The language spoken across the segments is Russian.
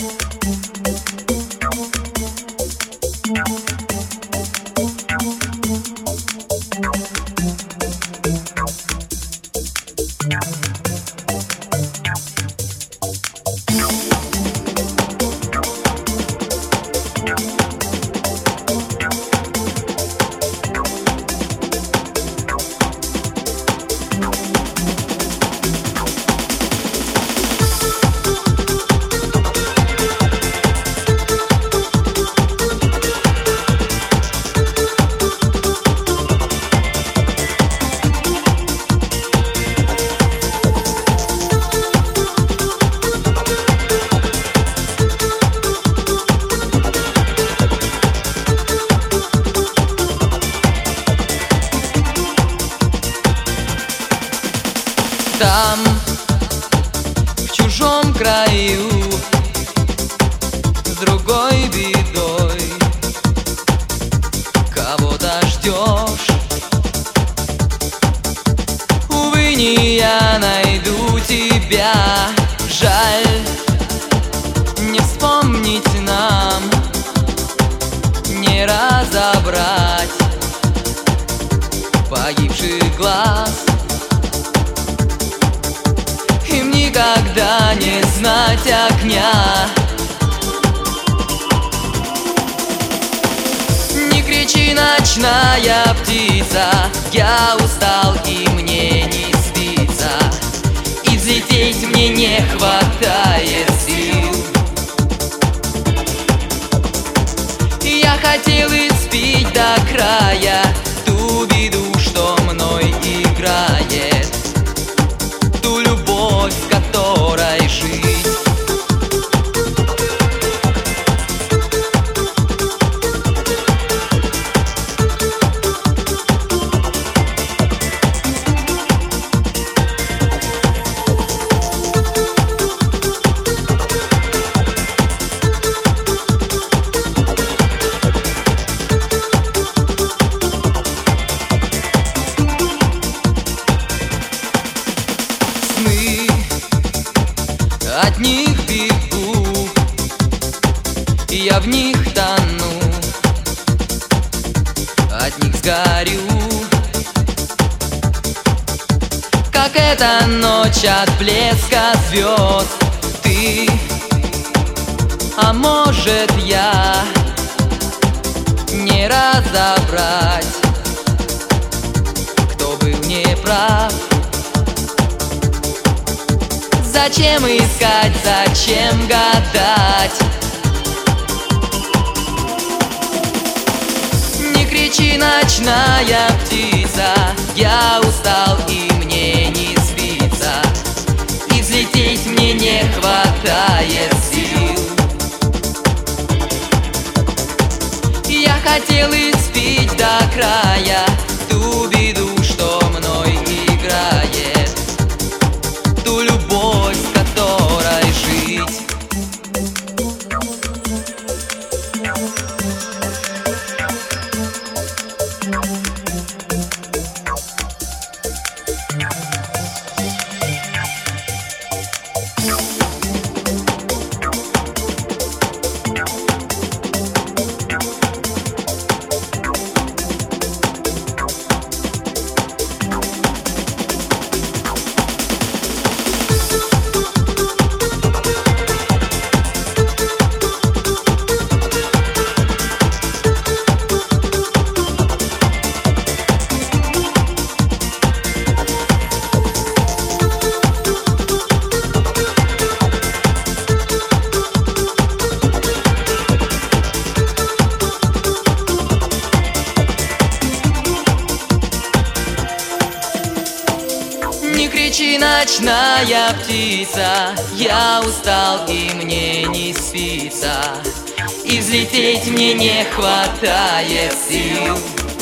Там, в чужом краю, с другой бедой, кого-то ждешь. Увы, не я найду тебя. Жаль, не вспомнить нам, не разобрать погибших глаз. Им никогда не знать огня. Не кричи, ночная птица, я устал и мне не спится, и взлететь мне не хватает сил. Я хотел испить до края ту беду, что мной играет, ту любовь, в которой жить. От них бегу, и я в них тону, от них сгорю, как эта ночь от блеска звезд. Ты, а может я, не разобрать, кто был неправ. Зачем искать, зачем гадать? Не кричи, ночная птица, я устал и мне не спится, и взлететь мне не хватает сил. Я хотел испить до края ту беду, что мной играет, ту любовь, в которой жить. Не кричи, ночная птица, я устал и мне не спится, и взлететь мне не хватает сил.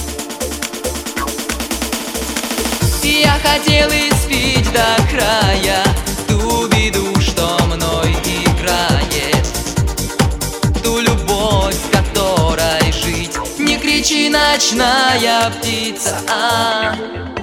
Я хотел испить до края ту беду, что мной играет, ту любовь, в которой жить. Не кричи, ночная птица,